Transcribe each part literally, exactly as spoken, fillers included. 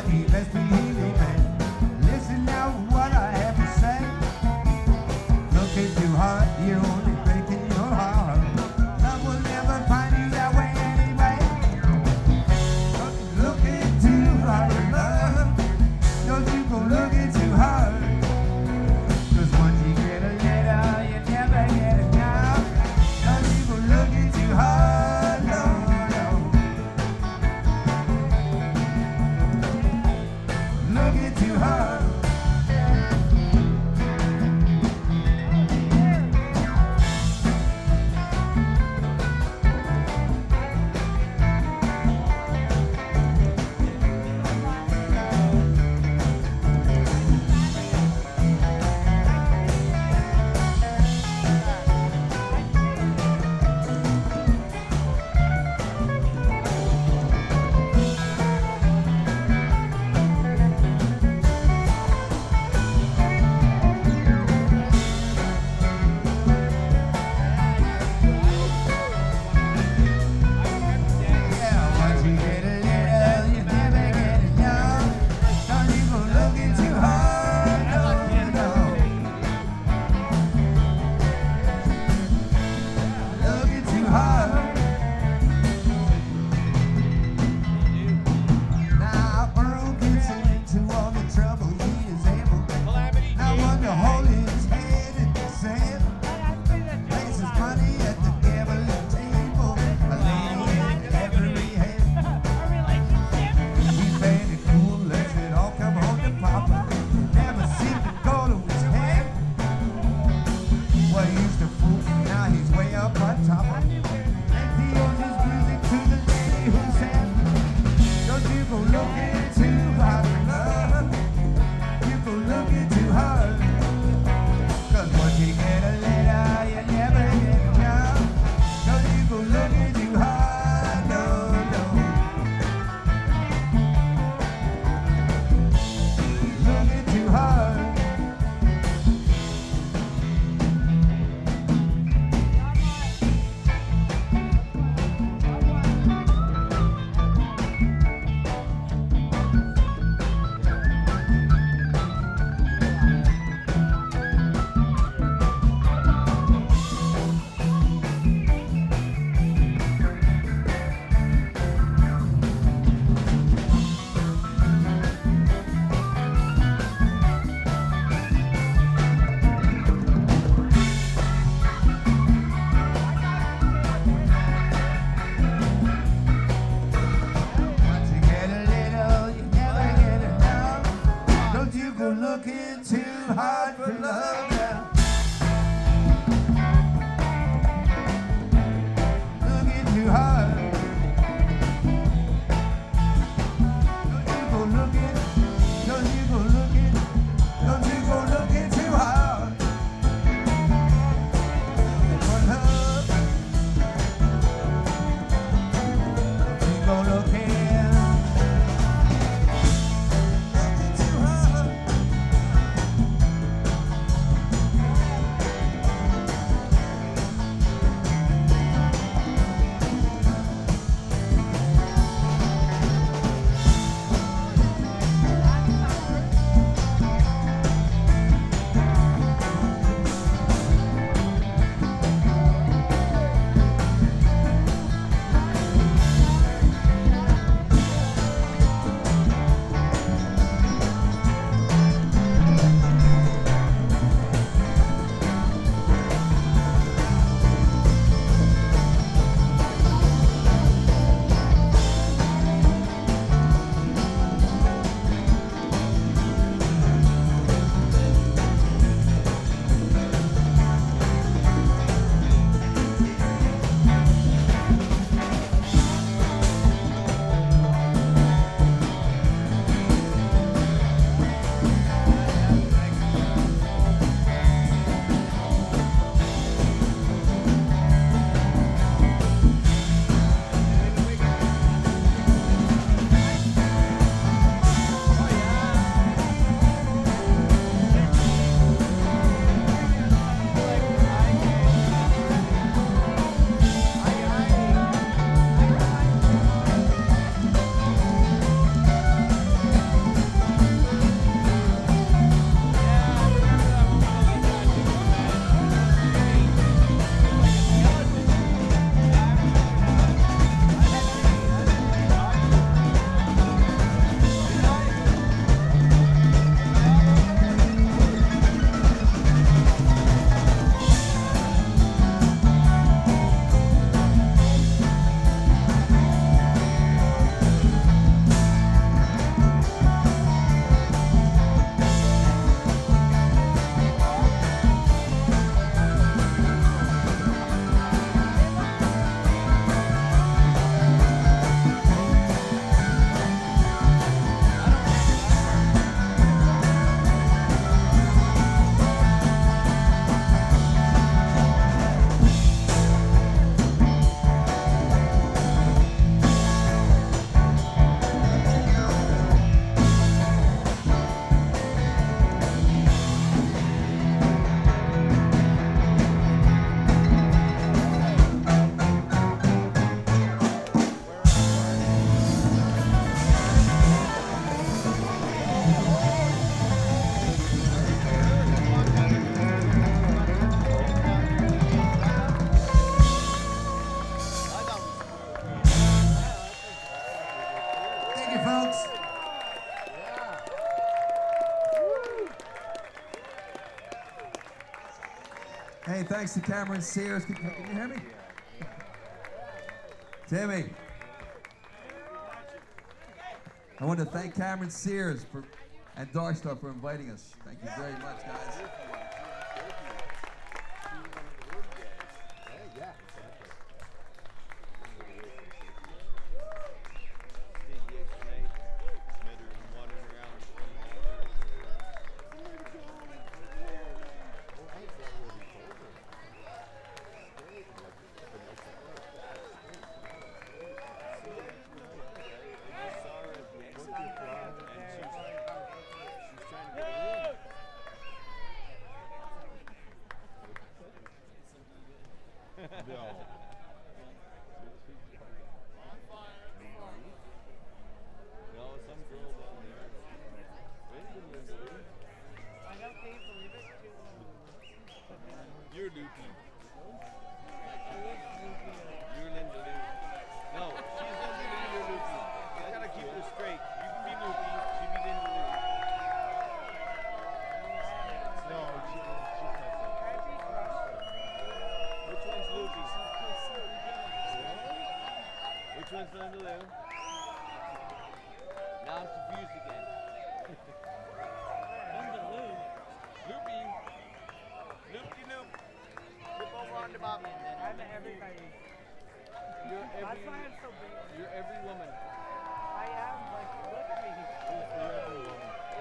He must be healing, man. Listen now what I have to say. Looking too hard, you're only breaking your heart. Love will never find you that way anyway. Looking too hard, love. Don't you go looking too hard. Cause once you get a letter, you never get it now. Don't you go looking too hard, no, no. Hey, thanks to Cameron Sears. Can, can you hear me? Timmy. I want to thank Cameron Sears for, and Darstar for inviting us. Thank you very much, guys. You're Loopy. You're Linda Lou. No, she's Linda Lou, you're Loopy. I gotta keep her straight. You can be Loopy, she be Linda Lou. No, she, she's not that. Which one's Loopy? Which one's Linda Lou? Now I'm confused again. Linda Lou? Loopy. Loopy Loop. Flip over on the Bobby. I'm everybody. You're every, That's why I'm so big. You're every woman. I am, like, look at me. You're every woman.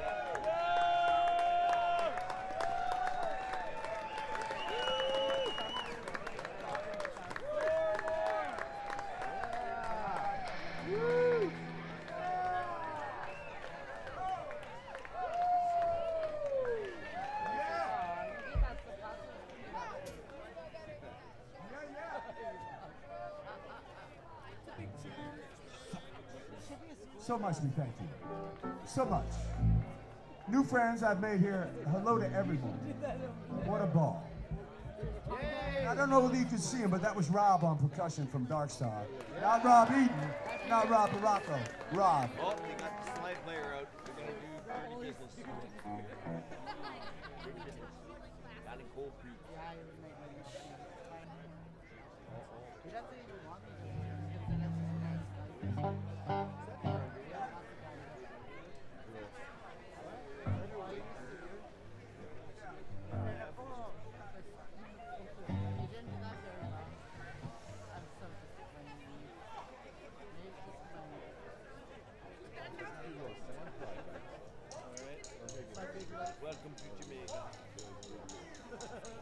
So much to thank you. So much. New friends I've made here. Hello to everyone. What a ball. I don't know whether you can see him, but that was Rob on percussion from Darkstar. Not Rob Eaton, not Rob Baracco. Rob. Oh, they got the slide player out. They're going to do dirty business. Down in Cold Creek. He doesn't even want me to.